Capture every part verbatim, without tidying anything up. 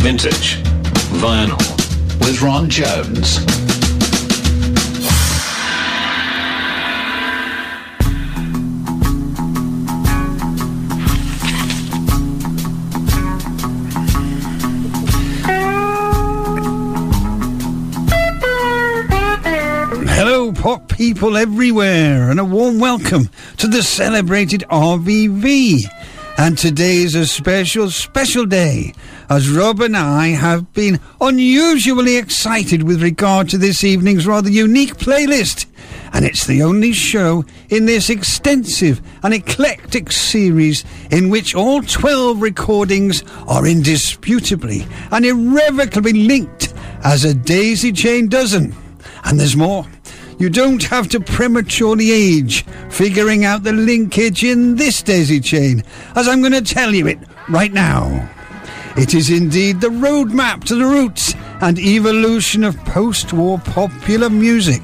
Vintage Vinyl with Ron Jones. Hello, pop people everywhere, and a warm welcome to the celebrated R V V. And today's a special, special day, as Rob and I have been unusually excited with regard to this evening's rather unique playlist. And it's the only show in this extensive and eclectic series in which all twelve recordings are indisputably and irrevocably linked as a daisy chain dozen. And there's more. You don't have to prematurely age figuring out the linkage in this daisy chain, as I'm going to tell you it right now. It is indeed the roadmap to the roots and evolution of post-war popular music.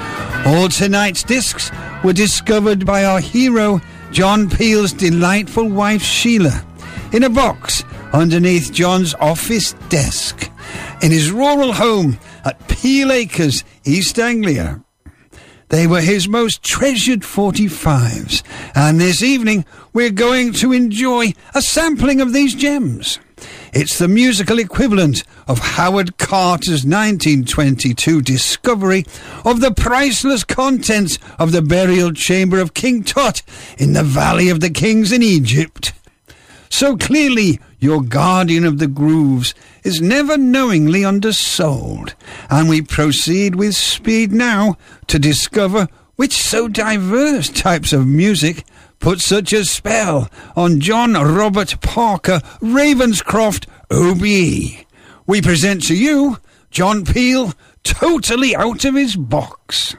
All tonight's discs were discovered by our hero, John Peel's delightful wife Sheila, in a box underneath John's office desk, in his rural home at Peel Acres, East Anglia. They were his most treasured forty-fives, and this evening we're going to enjoy a sampling of these gems. It's the musical equivalent of Howard Carter's nineteen twenty-two discovery of the priceless contents of the burial chamber of King Tut in the Valley of the Kings in Egypt. So clearly, your guardian of the grooves is never knowingly undersold, and we proceed with speed now to discover which so diverse types of music put such a spell on John Robert Parker Ravenscroft O B E. We present to you John Peel, totally out of his box.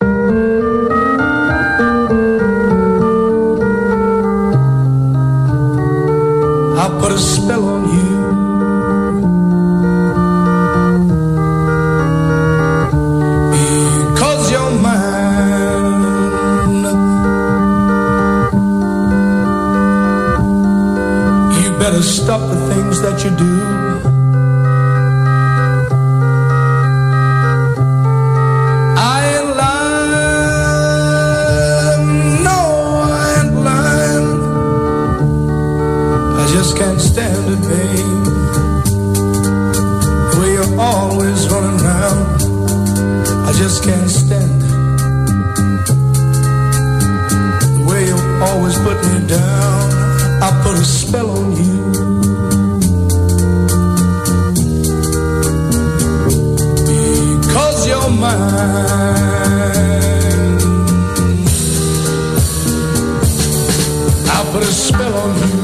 I put a spell on you. Because you're mine. You better stop the things that you do. I ain't lying. No, I ain't lying. I just can't stand it, babe. The way you're always running around, I just can't stand it. The way you always put me down, I put a spell on you. Because you're mine, I put a spell on you.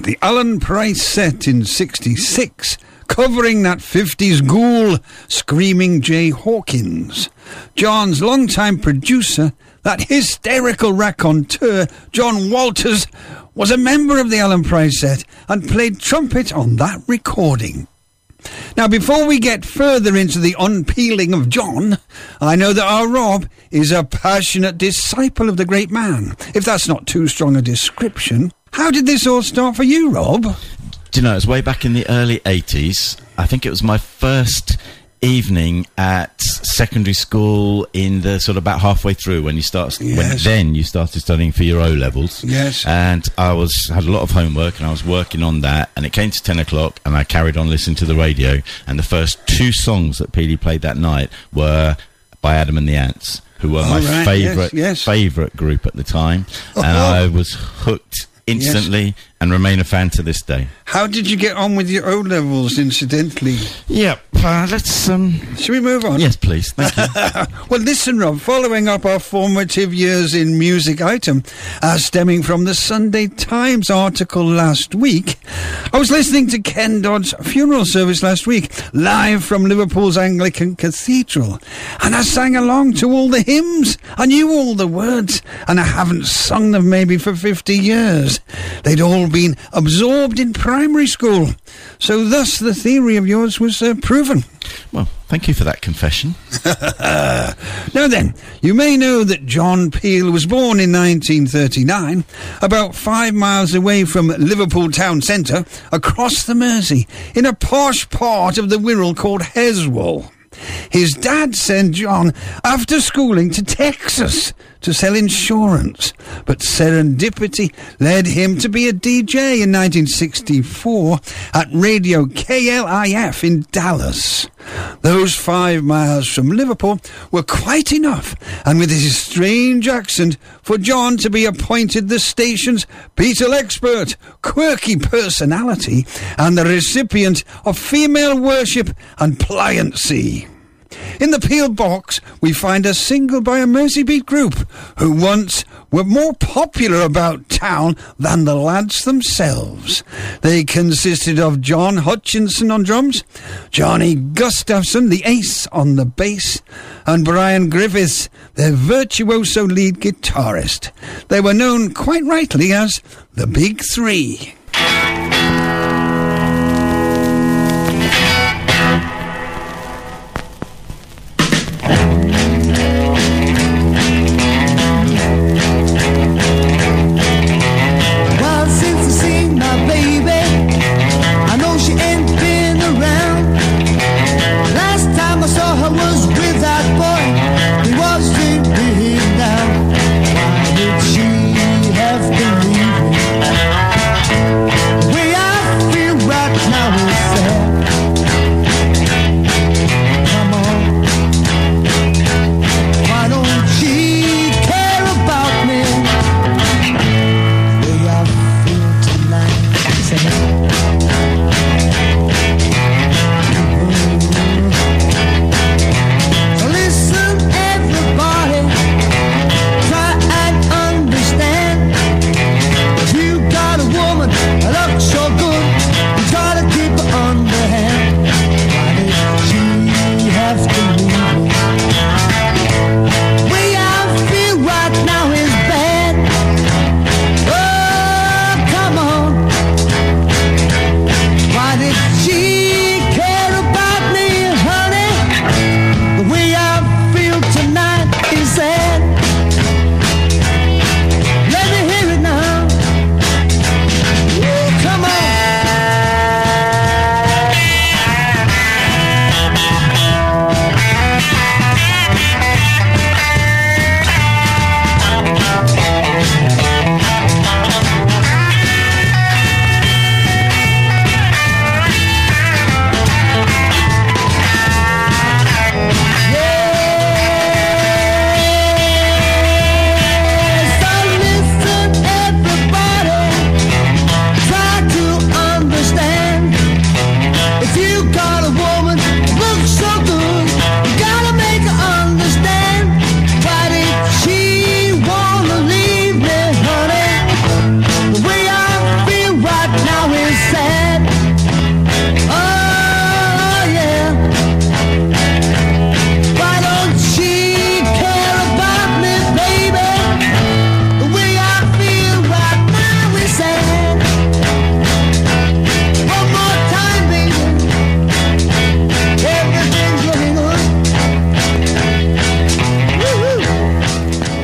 the Alan Price set in sixty-six, covering that fifties ghoul, Screaming Jay Hawkins. John's longtime producer, that hysterical raconteur, John Walters, was a member of the Alan Price set and played trumpet on that recording. Now, before we get further into the unpeeling of John, I know that our Rob is a passionate disciple of the great man. If that's not too strong a description, how did this all start for you, Rob? Do you know, it was way back in the early eighties. I think it was my first evening at secondary school in the sort of about halfway through when you start Yes. when then you started studying for your O levels. Yes. And I was had a lot of homework and I was working on that, and it came to ten o'clock and I carried on listening to the radio, and the first two songs that P D played that night were by Adam and the Ants, who were my right, favourite yes, yes. favourite group at the time. And I was hooked instantly, yes. and remain a fan to this day. How did you get on with your O levels, incidentally? Yep. Uh, let's um. Shall we move on? Yes, please. Thank you. Well, listen, Rob. Following up our formative years in music item, uh, stemming from the Sunday Times article last week, I was listening to Ken Dodd's funeral service last week, live from Liverpool's Anglican Cathedral, and I sang along to all the hymns. I knew all the words, and I haven't sung them maybe for fifty years. They'd all been absorbed in primary school. So thus the theory of yours was uh, proven. Well, thank you for that confession. Now then, you may know that John Peel was born in nineteen thirty-nine, about five miles away from Liverpool town centre, across the Mersey, in a posh part of the Wirral called Heswall. His dad sent John after schooling to Texas to sell insurance, but serendipity led him to be a D J in nineteen sixty-four at Radio K L I F in Dallas. Those five miles from Liverpool were quite enough, and with his strange accent, for John to be appointed the station's Beatle expert, quirky personality, and the recipient of female worship and pliancy. In the Peel box, we find a single by a Merseybeat group who once were more popular about town than the lads themselves. They consisted of John Hutchinson on drums, Johnny Gustafson, the ace, on the bass, and Brian Griffiths, their virtuoso lead guitarist. They were known quite rightly as the Big Three.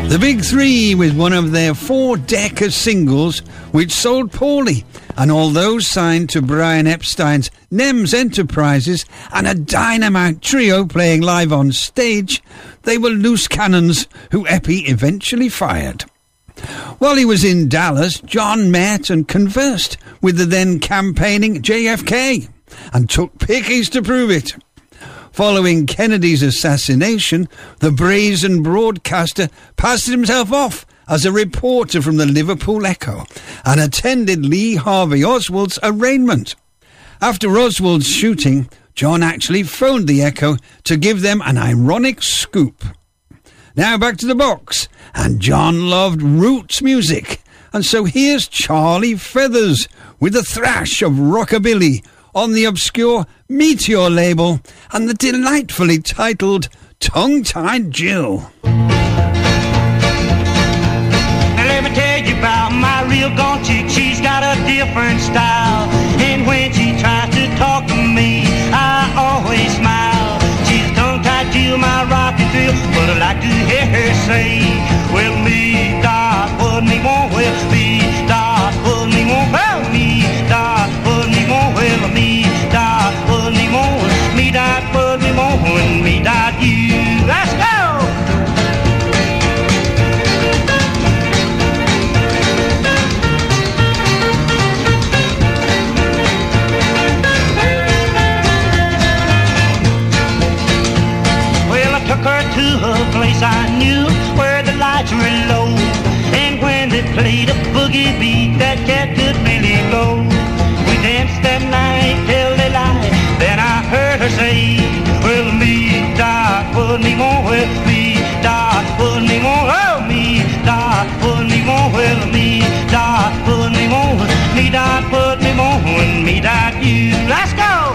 The Big Three with one of their four-decker singles which sold poorly, and although signed to Brian Epstein's Nems Enterprises and a dynamite trio playing live on stage, they were loose cannons who Eppie eventually fired. While he was in Dallas, John met and conversed with the then campaigning J F K and took pickies to prove it. Following Kennedy's assassination, the brazen broadcaster passed himself off as a reporter from the Liverpool Echo and attended Lee Harvey Oswald's arraignment. After Oswald's shooting, John actually phoned the Echo to give them an ironic scoop. Now back to the box, and John loved roots music, and so here's Charlie Feathers with a thrash of rockabilly on the obscure Meteor label and the delightfully titled Tongue-Tied Jill. Now let me tell you about my real gone chick. She's got a different style, and when she tries to talk to me, I always smile. She's a tongue-tied Jill, my rock and thrill, but I like to hear her say, well, me, dot, what me want, well, me, dot, what me want, well, me, dot, what me want, well, me, dot, what me want, me, dot, what me want, and me, dot, you. Let's go! Took her to a place I knew where the lights were low, and when they played a boogie beat that cat could really go. We danced that night till daylight, then I heard her say, well, me, dot, put me more, well, me, dot, put me more, oh, me, dot, put me more, well, me, dot, put me more, me, dot, put me more, and me, dot, you. Let's go!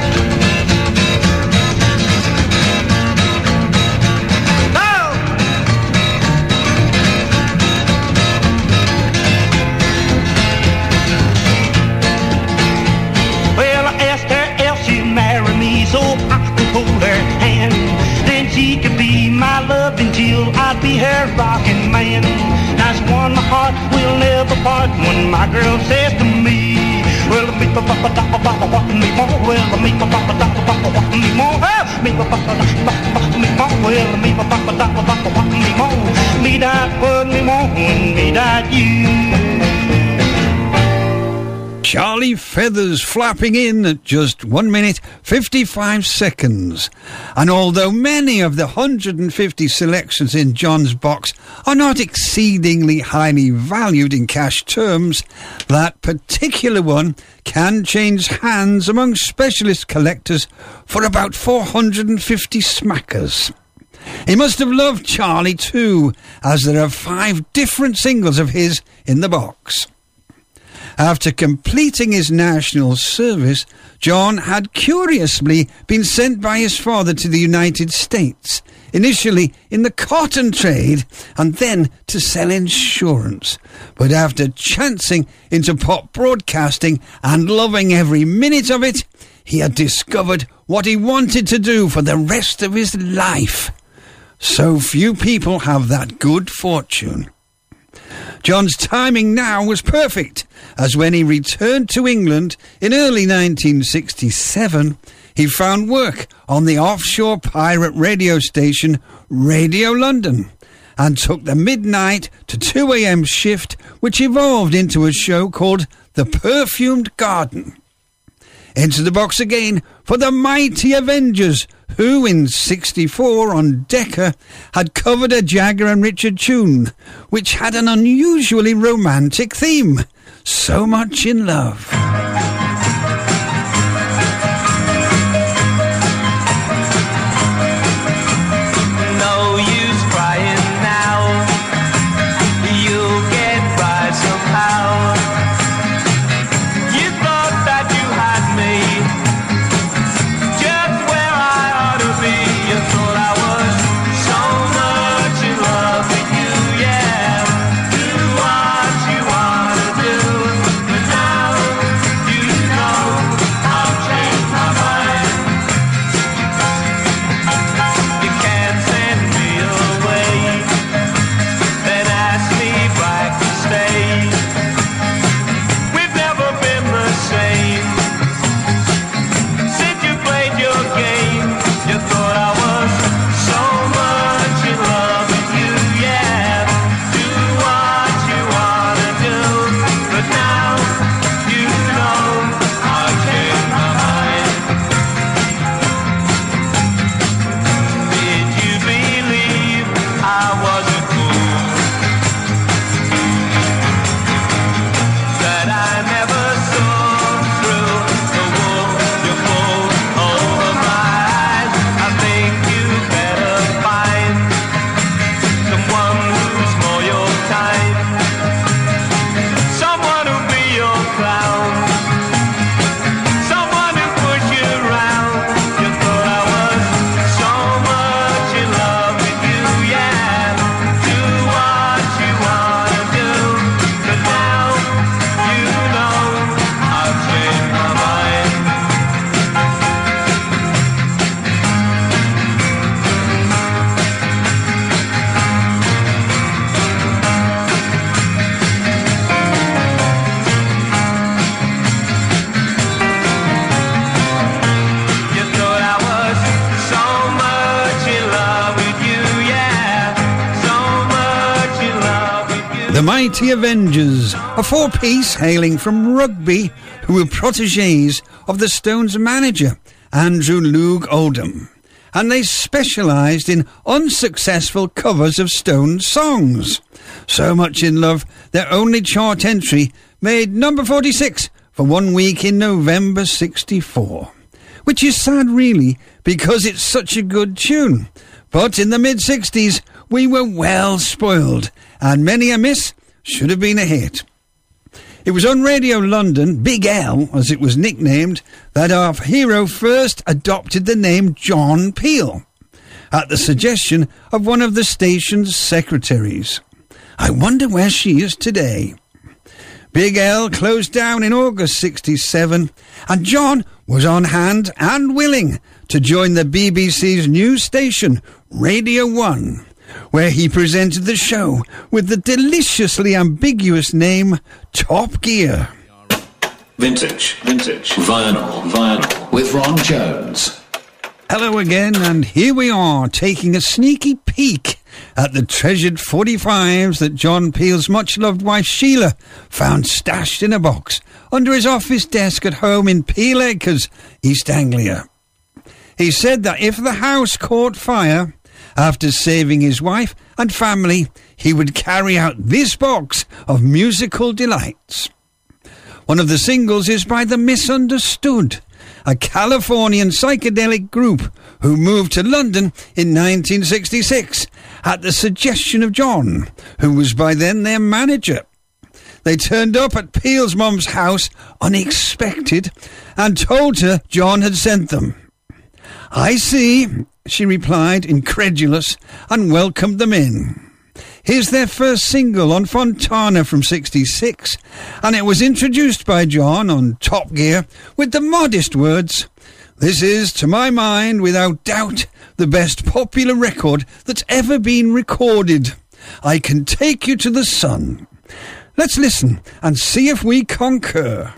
So I could hold her hand, then she could be my love until I'd be her rocking man. That's one my heart will never part when my girl says to me, well, me pa pa pa da pa pa pa me more, well, me pa pa pa da pa pa pa me more, me pa pa pa da pa pa me more, well, me pa pa pa da pa pa me more, me that put me more, me that you. Charlie Feathers flapping in at just one minute fifty-five seconds. And although many of the one hundred fifty selections in John's box are not exceedingly highly valued in cash terms, that particular one can change hands among specialist collectors for about four hundred fifty smackers. He must have loved Charlie too, as there are five different singles of his in the box. After completing his national service, John had curiously been sent by his father to the United States, initially in the cotton trade and then to sell insurance. But after chancing into pop broadcasting and loving every minute of it, he had discovered what he wanted to do for the rest of his life. So few people have that good fortune. John's timing now was perfect, as when he returned to England in early nineteen sixty-seven, he found work on the offshore pirate radio station Radio London and took the midnight to two a.m. shift, which evolved into a show called The Perfumed Garden. Into the box again for the Mighty Avengers, who in sixty-four on Decca had covered a Jagger and Richard tune, which had an unusually romantic theme, So Much in Love. No use crying now, you'll get by somehow. You thought that you had me just where I ought to be. You thought I was so much in love with you, yeah. Do what you want to do, but now The Mighty Avengers, a four-piece hailing from Rugby who were protégés of the Stones manager, Andrew Loog Oldham. And they specialised in unsuccessful covers of Stones songs. So much in love, their only chart entry made number forty-six for one week in November sixty-four. Which is sad, really, because it's such a good tune. But in the mid-sixties, we were well spoiled, and Many a Miss should have been a hit. It was on Radio London, Big L, as it was nicknamed, that our hero first adopted the name John Peel, at the suggestion of one of the station's secretaries. I wonder where she is today. Big L closed down in August sixty-seven, and John was on hand and willing to join the B B C's new station, Radio one, where he presented the show with the deliciously ambiguous name Top Gear. Vintage, vintage, vinyl, vinyl, with Ron Jones. Hello again, and here we are, taking a sneaky peek at the treasured forty-fives that John Peel's much-loved wife Sheila found stashed in a box under his office desk at home in Peel Acres, East Anglia. He said that if the house caught fire, after saving his wife and family, he would carry out this box of musical delights. One of the singles is by The Misunderstood, a Californian psychedelic group who moved to London in nineteen sixty-six at the suggestion of John, who was by then their manager. They turned up at Peel's mum's house unexpected and told her John had sent them. "I see," she replied, incredulous, and welcomed them in. Here's their first single on Fontana from sixty-six, and it was introduced by John on Top Gear with the modest words, "This is, to my mind, without doubt, the best popular record that's ever been recorded. I can take you to the sun." Let's listen and see if we concur.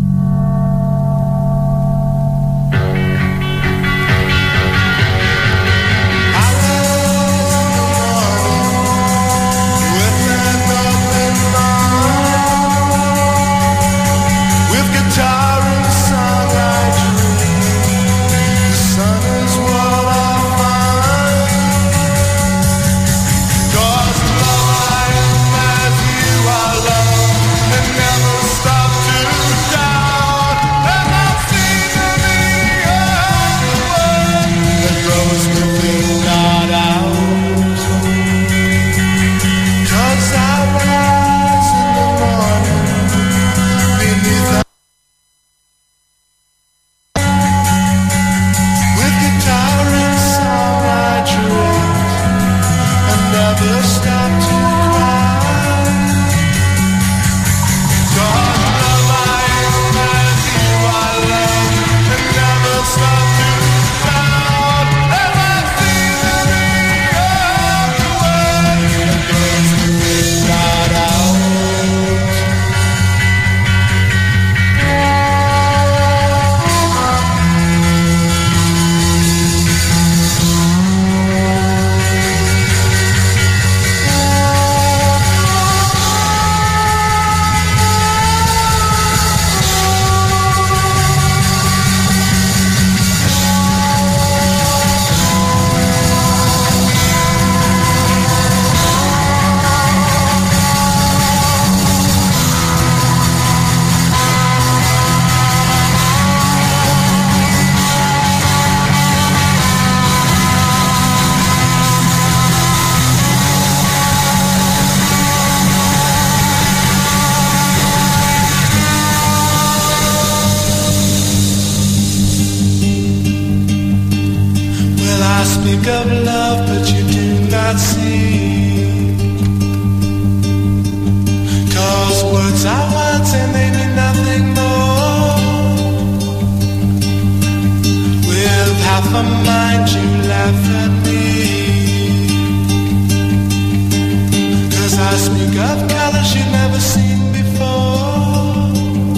Of love, but you do not see. 'Cause words are words and they mean nothing more. With half a mind you laugh at me. 'Cause I speak of colors you've never seen before.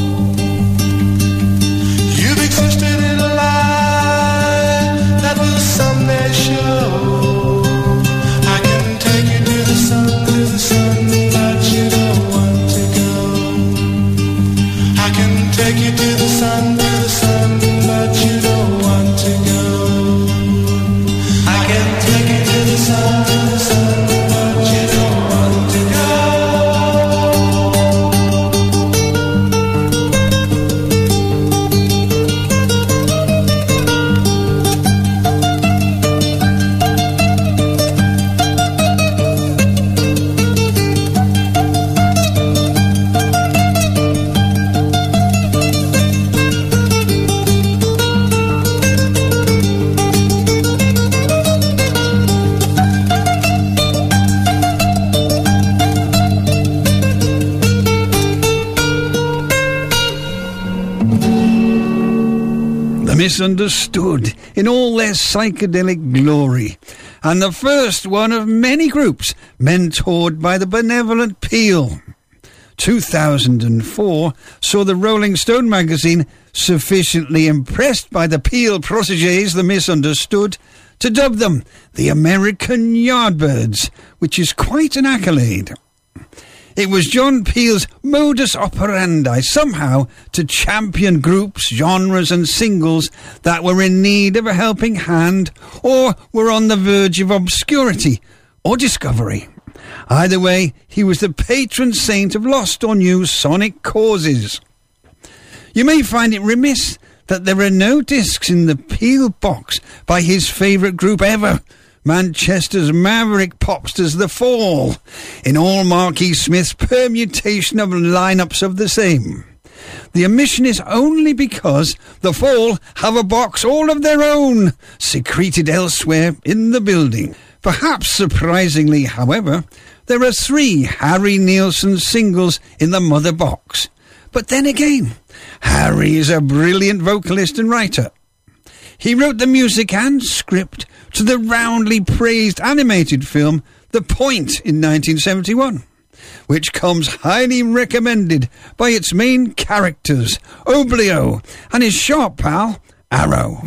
You've existed in a life that will someday show. I can take you to the sun, to the sun, but you Misunderstood in all their psychedelic glory, and the first one of many groups mentored by the benevolent Peel. two thousand four saw the Rolling Stone magazine sufficiently impressed by the Peel protégés, the Misunderstood, to dub them the American Yardbirds, which is quite an accolade. It was John Peel's modus operandi somehow to champion groups, genres and singles that were in need of a helping hand or were on the verge of obscurity or discovery. Either way, he was the patron saint of lost or new sonic causes. You may find it remiss that there are no discs in the Peel box by his favourite group ever, Manchester's maverick popsters The Fall, in all Marquis Smith's permutation of lineups of the same. The omission is only because The Fall have a box all of their own, secreted elsewhere in the building. Perhaps surprisingly, however, there are three Harry Nilsson singles in the mother box. But then again, Harry is a brilliant vocalist and writer. He wrote the music and script to the roundly praised animated film The Point in nineteen seventy-one, which comes highly recommended by its main characters, Oblio and his sharp pal, Arrow.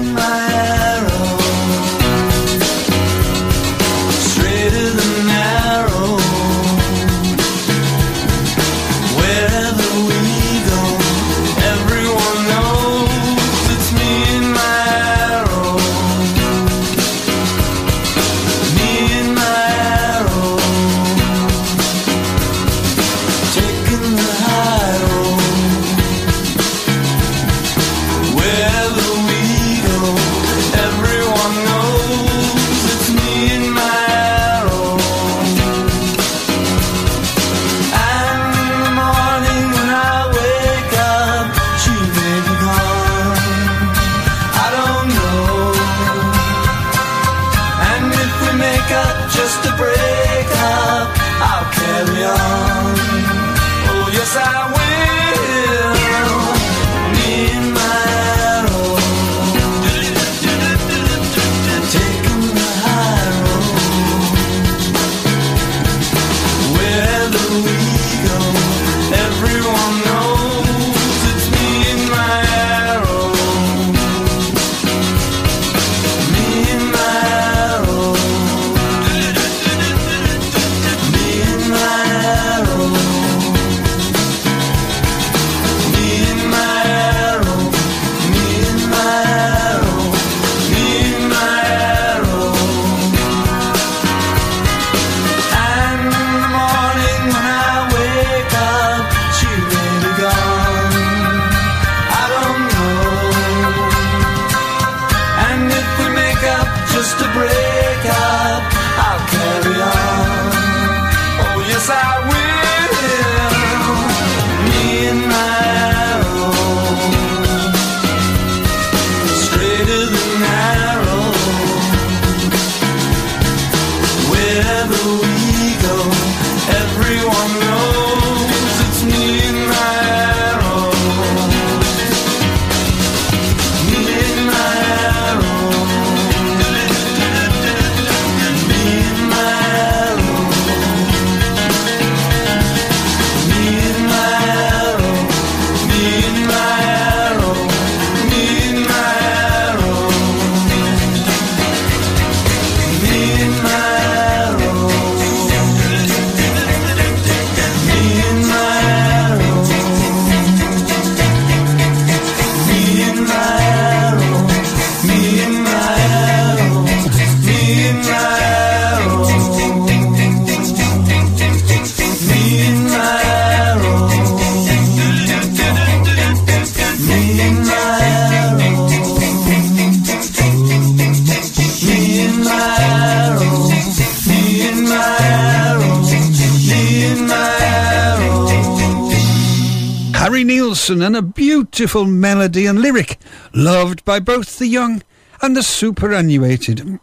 And a beautiful melody and lyric, loved by both the young and the superannuated.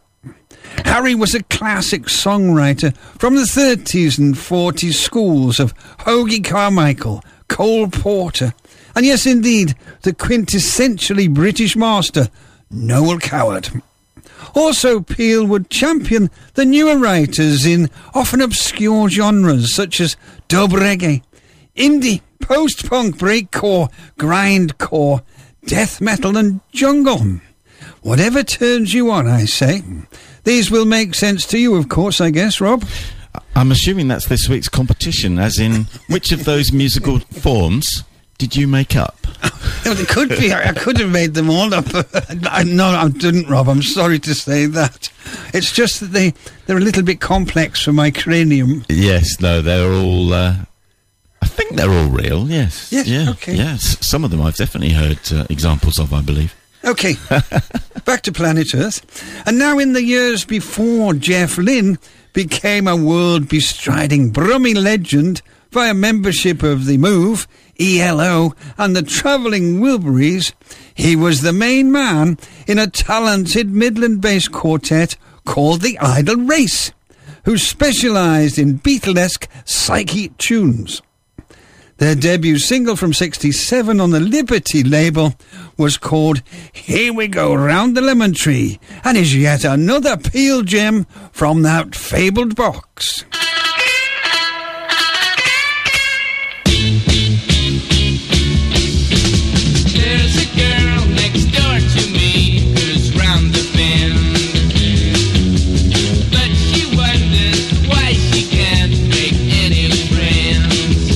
Harry was a classic songwriter from the thirties and forties schools of Hoagy Carmichael, Cole Porter And yes, indeed, the quintessentially British master, Noel Coward. Also, Peel would champion the newer writers in often obscure genres such as dub reggae, indie, post-punk, breakcore, grindcore, death metal and jungle. Whatever turns you on, I say. These will make sense to you, of course, I guess, Rob. I'm assuming that's this week's competition, as in, which of those musical forms did you make up? It could be. I could have made them all up. I, no, I didn't, Rob. I'm sorry to say that. It's just that they, they're a little bit complex for my cranium. Yes, no, they're all... Uh, I think they're all real, yes. Yes, yeah, okay. Yes, some of them I've definitely heard uh, examples of, I believe. Okay, back to planet Earth. And now in the years before Jeff Lynne became a world-bestriding Brummie legend via membership of The Move, E L O, and the Travelling Wilburys, he was the main man in a talented Midland-based quartet called the Idle Race, who specialised in Beatlesque psyche tunes. Their debut single from sixty-seven on the Liberty label was called Here We Go Round the Lemon Tree, and is yet another Peel gem from that fabled box. There's a girl next door to me who's round the bend, but she wonders why she can't make any friends.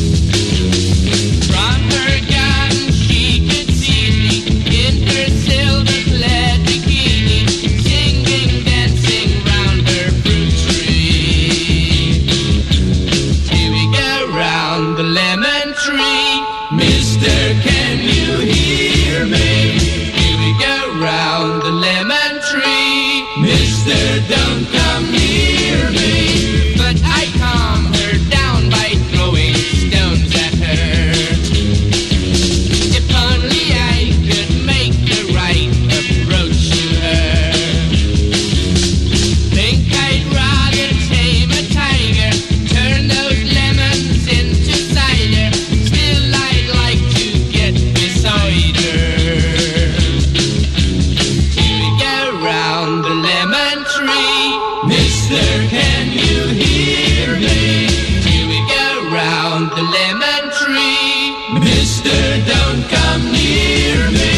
From her garden she could see me in her silver-clad bikini, singing, dancing round her fruit tree. Here we go round the lemon tree, Mister, can you hear me? Here we go round the lemon tree, Mister, don't come near me. But I calm her down by throwing stones at her. If only I could make the right approach to her. Think I'd rather tame a tiger, turn those lemons into cider. Still I'd like to get beside her. Here we go round the lemon tree, Mister, can you hear me? Here we go round the lemon tree, Mister, don't come near me.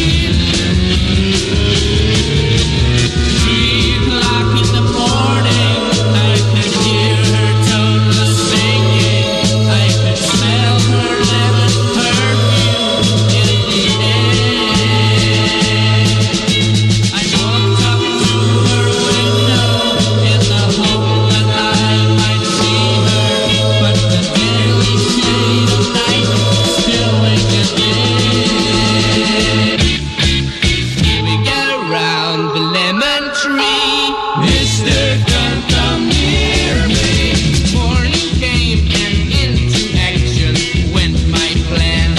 Three o'clock in the morning, I could hear her toneless singing. I could smell her lemon perfume in the air. I walked up to her window in the hope that I might see her, but the deadly shade of night still lingered there. Here we go round the lemon tree, Mister, don't come near me. Morning came and into action went my plan.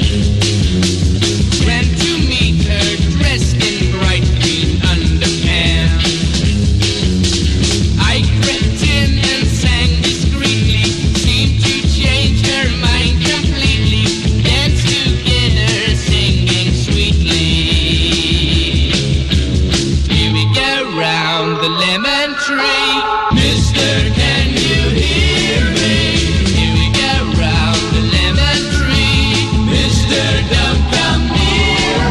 Ran to meet her dressed in bright green underpants. I crept in and sang discreetly, seemed to change her mind completely. Danced together singing sweetly. Here we go round the lemon tree, Mister, can you hear me? Here we go round the lemon tree, Mister, don't come near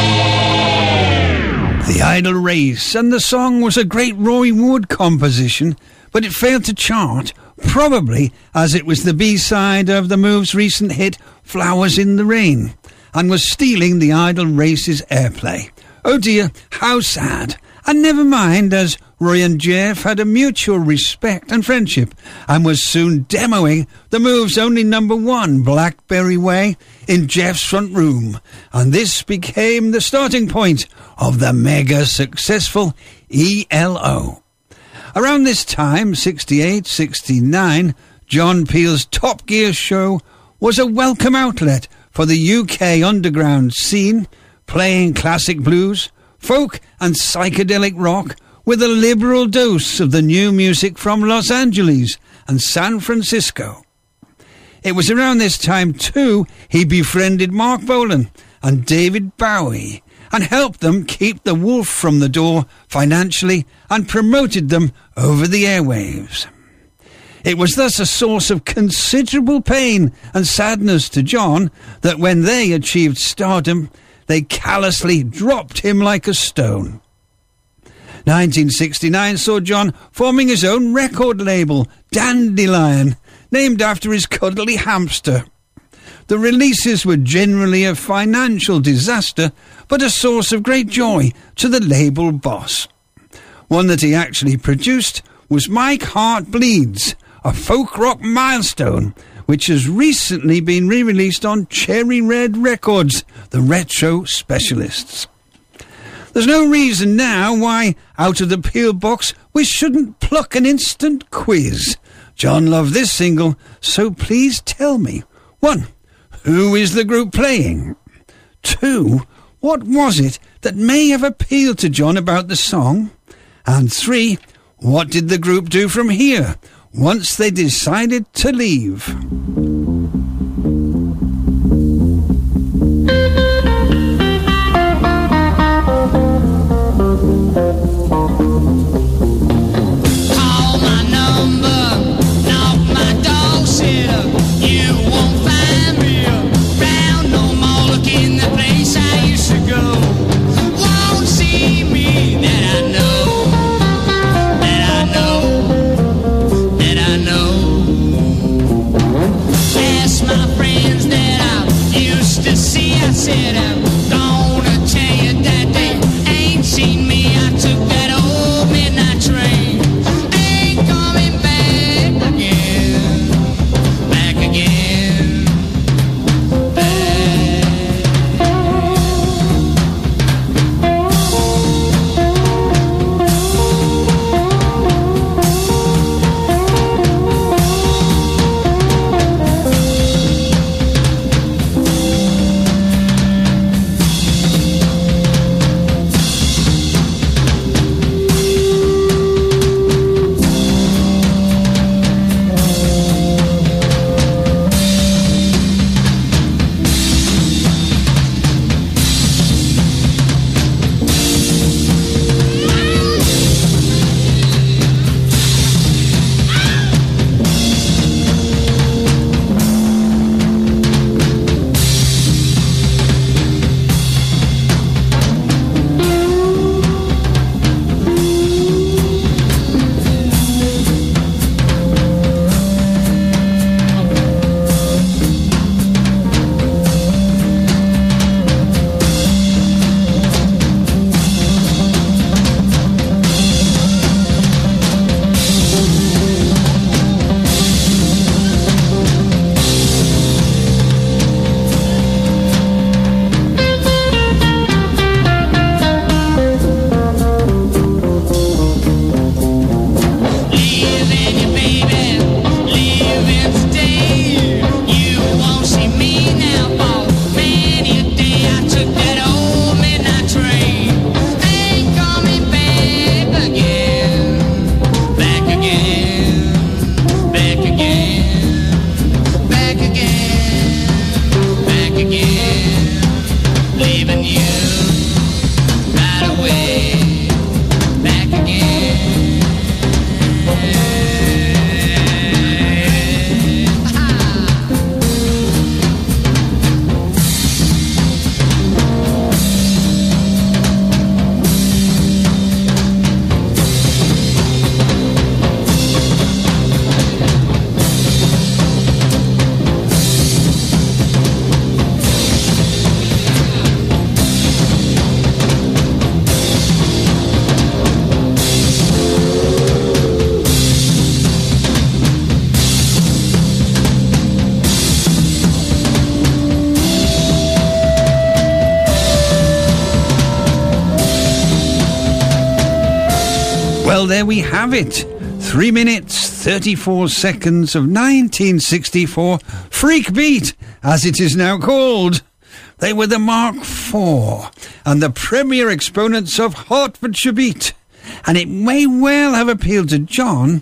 me. The Idle Race, and the song was a great Roy Wood composition, but it failed to chart, probably as it was the B-side of The Move's recent hit Flowers in the Rain, and was stealing the Idle Race's airplay. Oh dear, how sad. And never mind, as Roy and Jeff had a mutual respect and friendship, and was soon demoing The Move's only number one, Blackberry Way, in Jeff's front room, and this became the starting point of the mega successful E L O. Around this time, sixty-eight, sixty-nine, John Peel's Top Gear show was a welcome outlet for the U K underground scene, playing classic blues, folk and psychedelic rock with a liberal dose of the new music from Los Angeles and San Francisco. It was around this time, too, he befriended Mark Bolan and David Bowie and helped them keep the wolf from the door financially and promoted them over the airwaves. It was thus a source of considerable pain and sadness to John that when they achieved stardom, they callously dropped him like a stone. nineteen sixty-nine saw John forming his own record label, Dandelion, named after his cuddly hamster. The releases were generally a financial disaster, but a source of great joy to the label boss. One that he actually produced was Mike Heart Bleeds, a folk rock milestone, which has recently been re-released on Cherry Red Records, the retro specialists. There's no reason now why, out of the Peel box, we shouldn't pluck an instant quiz. John loved this single, so please tell me. One, who is the group playing? Two, what was it that may have appealed to John about the song? And three, what did the group do from here once they decided to leave? Call my number, knock my door sill. You won't find me around no more. Look in the place I used to go. Won't see me that I know, that I know, that I know. Ask my friends that I used to see. I said I'm gonna tell you that they ain't seen me. I took that old midnight train. Ain't coming back again. Back again. Back. Well, there we have it. Three minutes, thirty-four seconds of nineteen sixty-four Freak Beat, as it is now called. They were the Mark four and the premier exponents of Hertfordshire Beat, and it may well have appealed to John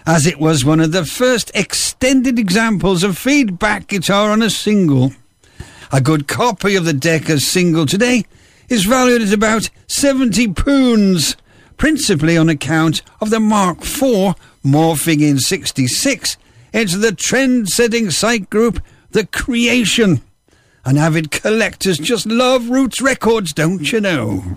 as it was one of the first extended examples of feedback guitar on a single. A good copy of the Decca single today is valued at about seventy pounds, principally on account of the Mark four morphing in sixty-six into the trend-setting psych group The Creation. And avid collectors just love Roots records, don't you know?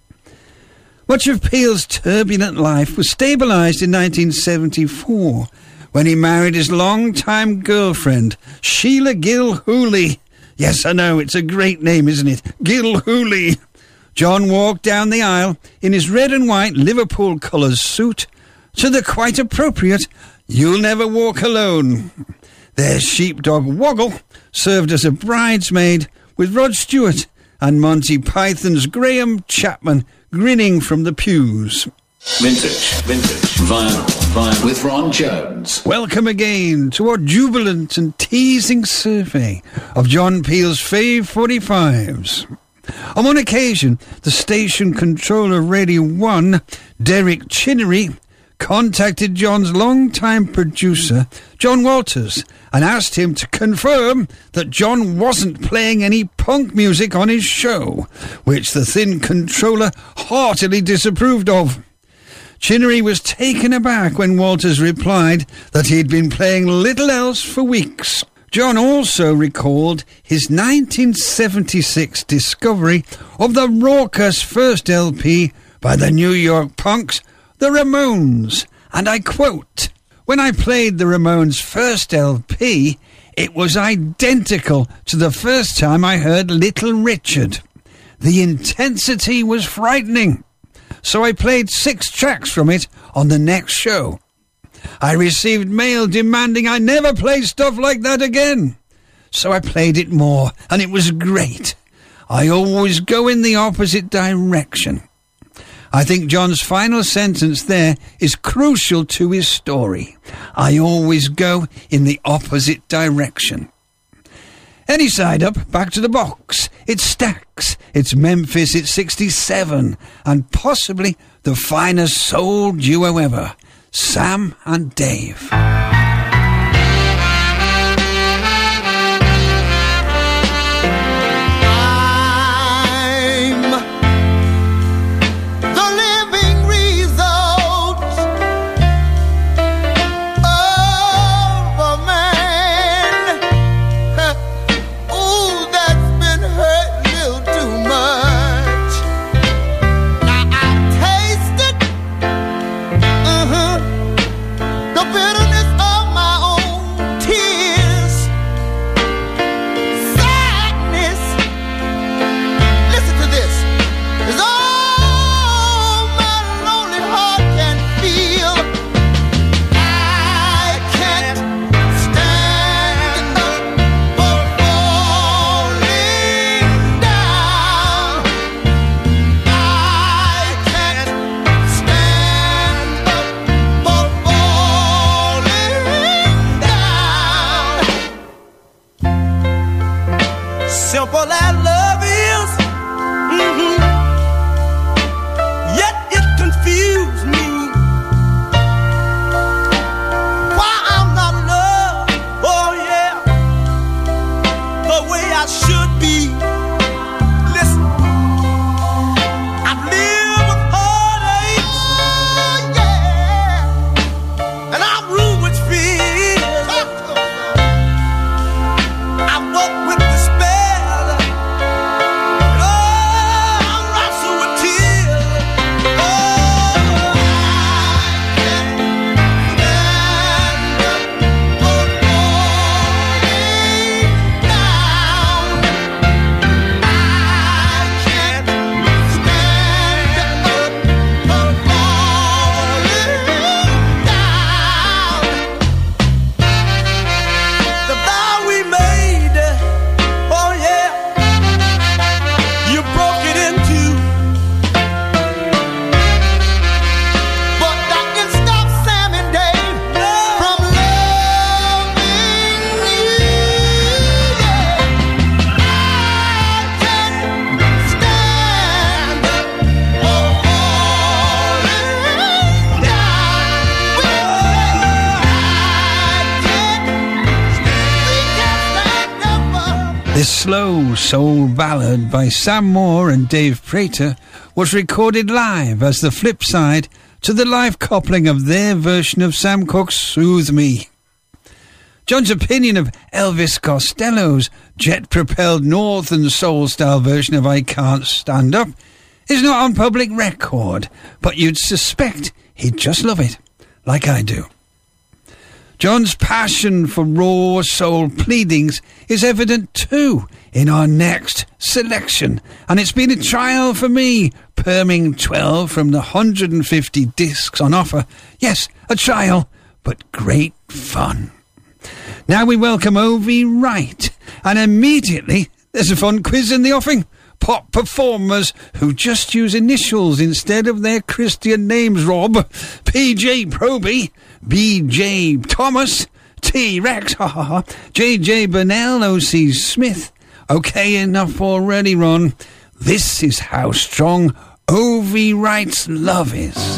Much of Peel's turbulent life was stabilised in nineteen seventy-four when he married his long-time girlfriend, Sheila Gilhooly. Yes, I know, it's a great name, isn't it? Gilhooly. John walked down the aisle in his red and white Liverpool colours suit to the quite appropriate You'll Never Walk Alone. Their sheepdog Woggle served as a bridesmaid with Rod Stewart and Monty Python's Graham Chapman grinning from the pews. Vintage, vintage, vinyl, vinyl with Ron Jones. Welcome again to our jubilant and teasing survey of John Peel's fave forty-fives. On one occasion, the station controller Radio one, Derek Chinnery, contacted John's longtime producer, John Walters, and asked him to confirm that John wasn't playing any punk music on his show, which the thin controller heartily disapproved of. Chinnery was taken aback when Walters replied that he'd been playing little else for weeks. John also recalled his nineteen seventy-six discovery of the raucous first L P by the New York punks, the Ramones, and I quote, "When I played the Ramones' first L P, it was identical to the first time I heard Little Richard. The intensity was frightening. So I played six tracks from it on the next show. I received mail demanding I never play stuff like that again. So I played it more, and it was great. I always go in the opposite direction." I think John's final sentence there is crucial to his story. I always go in the opposite direction. Any side up, back to the box. It's Stax, it's Memphis, it's sixty-seven, and possibly the finest soul duo ever, Sam and Dave. Bitterness This slow soul ballad by Sam Moore and Dave Prater was recorded live as the flip side to the live coupling of their version of Sam Cooke's Soothe Me. John's opinion of Elvis Costello's jet-propelled northern soul-style version of I Can't Stand Up is not on public record, but you'd suspect he'd just love it, like I do. John's passion for raw soul pleadings is evident too in our next selection, and it's been a trial for me, perming twelve from the one hundred fifty discs on offer. Yes, a trial, but great fun. Now we welcome Ovie Wright, and immediately there's a fun quiz in the offing. Pop performers who just use initials instead of their Christian names, Rob. P J Proby, B J Thomas, T-Rex, ha ha ha, J J Burnell, O C Smith. Okay, enough already, Ron. This is how strong Ovie Wright's love is.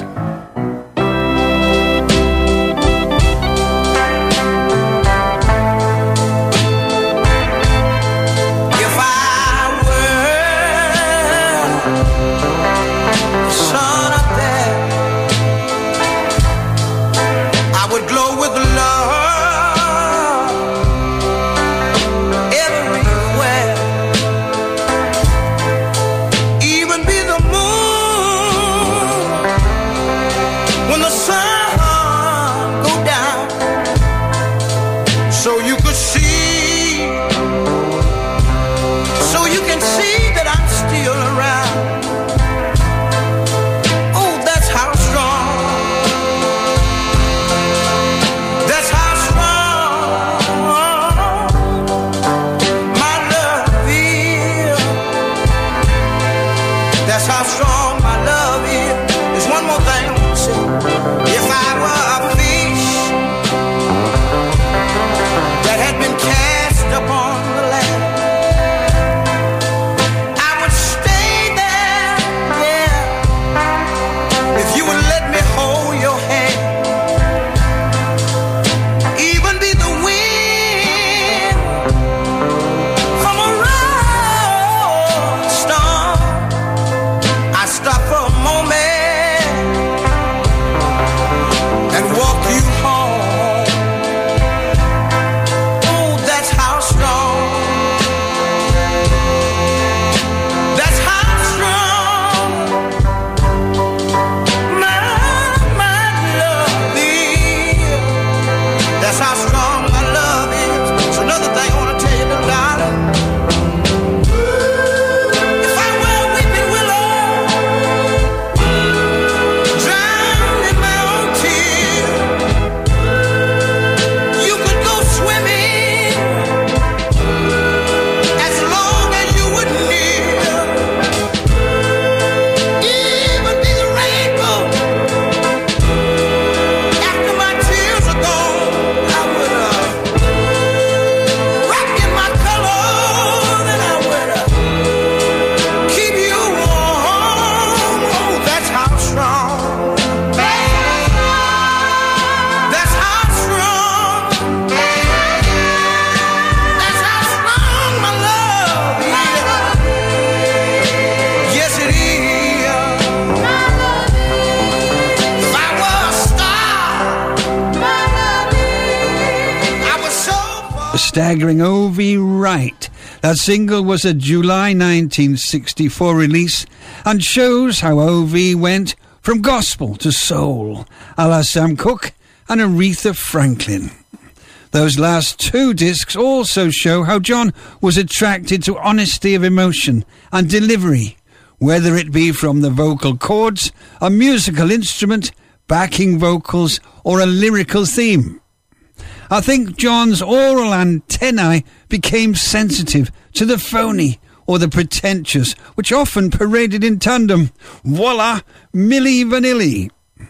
Staggering Ovie Wright. That single was a July nineteen sixty-four release and shows how Ovie went from gospel to soul, a la Sam Cooke and Aretha Franklin. Those last two discs also show how John was attracted to honesty of emotion and delivery, whether it be from the vocal cords, a musical instrument, backing vocals, or a lyrical theme. I think John's oral antennae became sensitive to the phony or the pretentious, which often paraded in tandem. Voila, Milli Vanilli.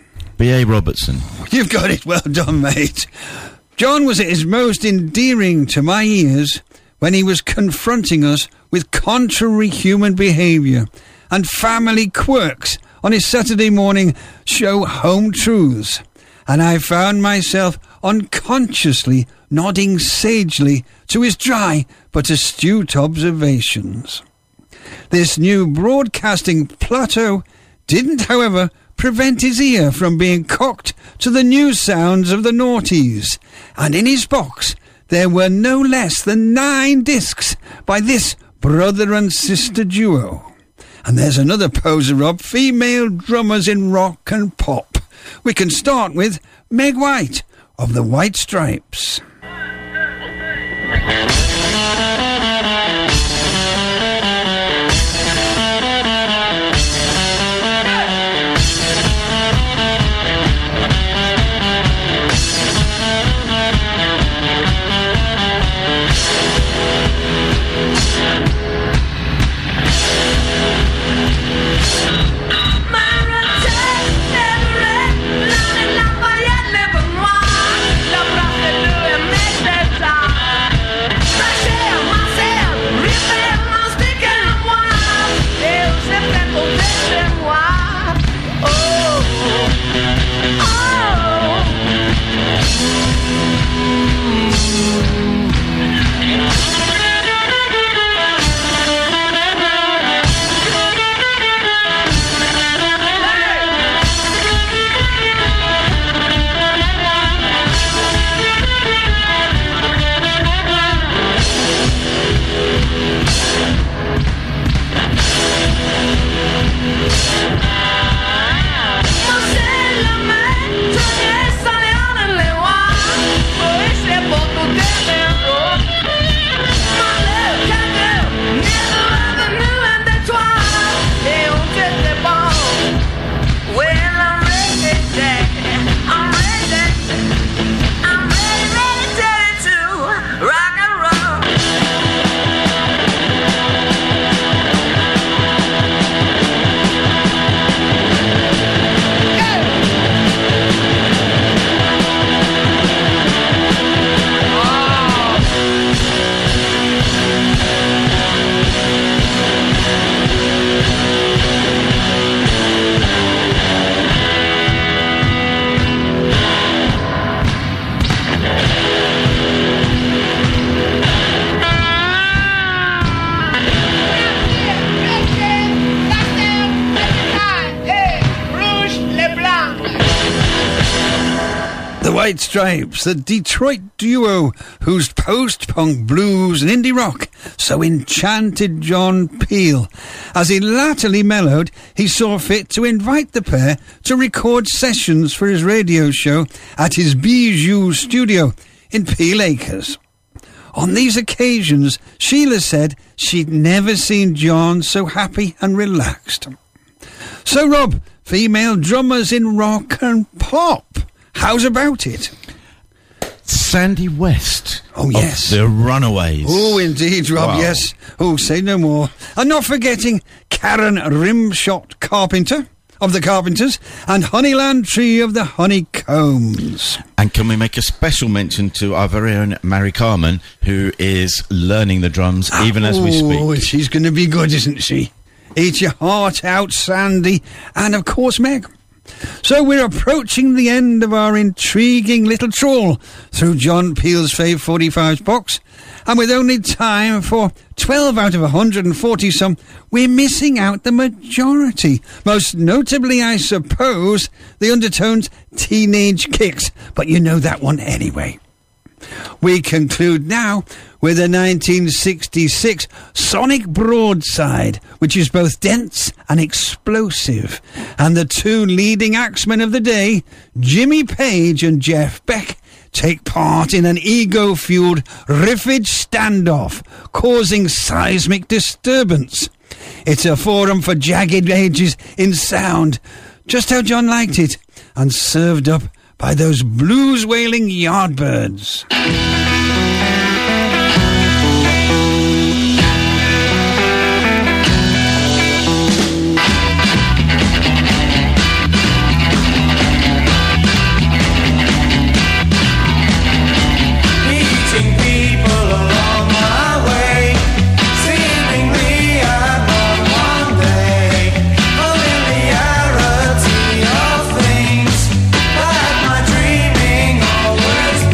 B A Robertson. You've got it, well done, mate. John was at his most endearing to my ears when he was confronting us with contrary human behaviour and family quirks on his Saturday morning show Home Truths, and I found myself unconsciously nodding sagely to his dry but astute observations. This new broadcasting plateau didn't, however, prevent his ear from being cocked to the new sounds of the noughties, and in his box there were no less than nine discs by this brother and sister duo. And there's another poser of female drummers in rock and pop. We can start with Meg White of the White Stripes. White Stripes, the Detroit duo whose post-punk blues and indie rock so enchanted John Peel. As he latterly mellowed, he saw fit to invite the pair to record sessions for his radio show at his Bijou studio in Peel Acres. On these occasions, Sheila said she'd never seen John so happy and relaxed. So, Rob, female drummers in rock and pop. How's about it? Sandy West. Oh, yes. Of the Runaways. Oh, indeed, Rob, Wow. yes. Oh, say no more. And not forgetting Karen Rimshot Carpenter of the Carpenters and Honeyland Tree of the Honeycombs. And can we make a special mention to our very own Mary Carmen, who is learning the drums even as we Oh, speak? she's going to be good, isn't she? Eat your heart out, Sandy. And, of course, Meg. So we're approaching the end of our intriguing little trawl through John Peel's Fave forty-fives box, and with only time for twelve out of one hundred forty some, we're missing out the majority. Most notably, I suppose, the Undertones' Teenage Kicks, but you know that one anyway. We conclude now with a nineteen sixty-six Sonic Broadside, which is both dense and explosive, and the two leading axemen of the day, Jimmy Page and Jeff Beck, take part in an ego-fueled riffage standoff, causing seismic disturbance. It's a forum for jagged edges in sound, just how John liked it, and served up by those blues-wailing Yardbirds. Meeting people along my way, seemingly I thought one day, familiarity of things that my dreaming always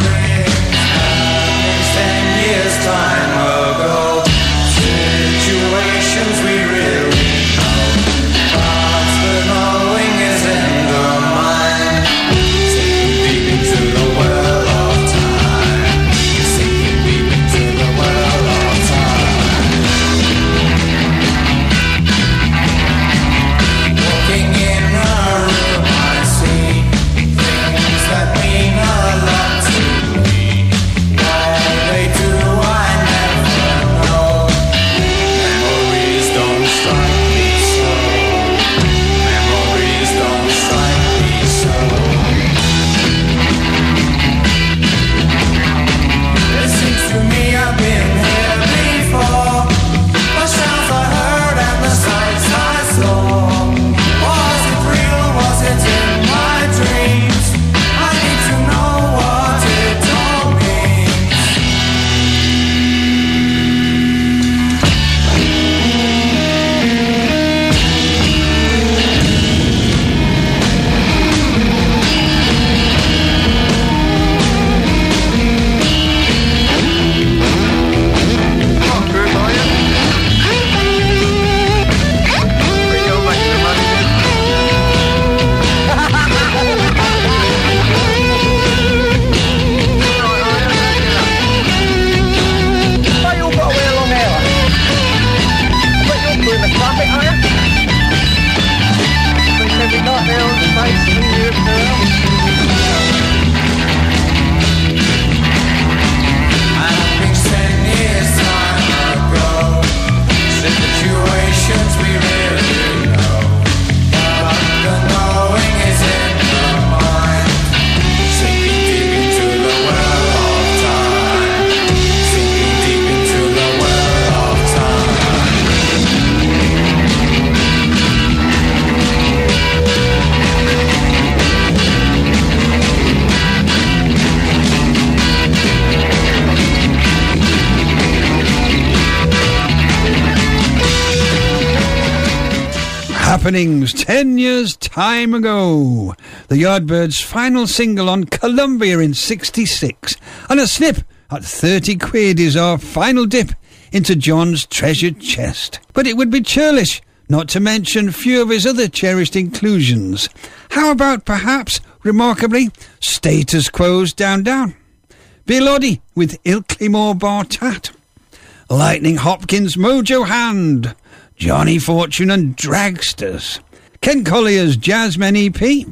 Happenings ten years time ago. The Yardbirds' final single on Columbia in sixty-six. And a snip at thirty quid is our final dip into John's treasured chest. But it would be churlish not to mention a few of his other cherished inclusions. How about, perhaps, remarkably, Status Quo's Down Down? Bill Oddie with Ilkley Bar Tat. Lightning Hopkins' Mojo Hand. Johnny Fortune and Dragsters. Ken Collier's Jazzmen E P.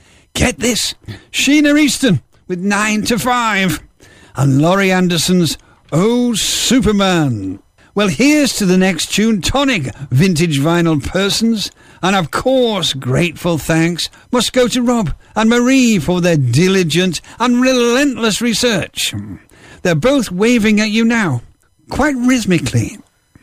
Get this, Sheena Easton with nine to five. And Laurie Anderson's Oh Superman. Well, here's to the next tune, Tonic, vintage vinyl persons. And of course, grateful thanks must go to Rob and Marie for their diligent and relentless research. They're both waving at you now, quite rhythmically.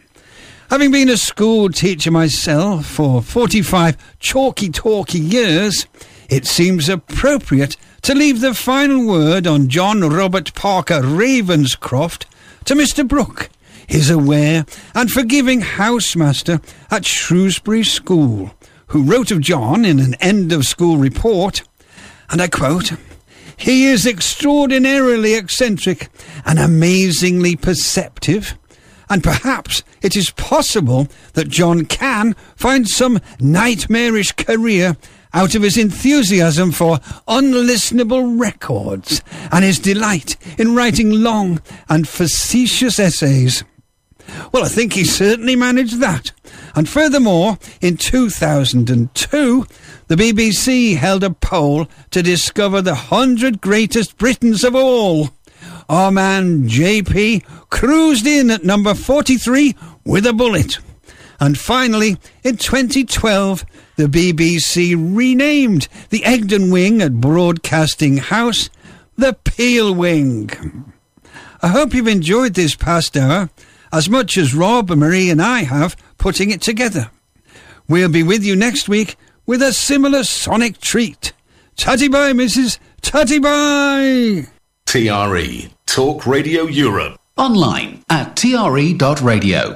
Having been a school teacher myself for forty-five chalky-talky years, it seems appropriate to leave the final word on John Robert Parker Ravenscroft to Mister Brooke, his aware and forgiving housemaster at Shrewsbury School, who wrote of John in an end-of-school report, and I quote, "He is extraordinarily eccentric and amazingly perceptive, and perhaps it is possible that John can find some nightmarish career out of his enthusiasm for unlistenable records and his delight in writing long and facetious essays." Well, I think he certainly managed that. And furthermore, in two thousand two, the B B C held a poll to discover the hundred greatest Britons of all. Our man J P cruised in at number forty-three with a bullet. And finally, in twenty twelve, the B B C renamed the Egdon Wing at Broadcasting House the Peel Wing. I hope you've enjoyed this past hour as much as Rob, Marie and I have putting it together. We'll be with you next week with a similar sonic treat. Tutty bye, Missus Tutty bye! T R E, Talk Radio Europe. Online at T R E dot radio.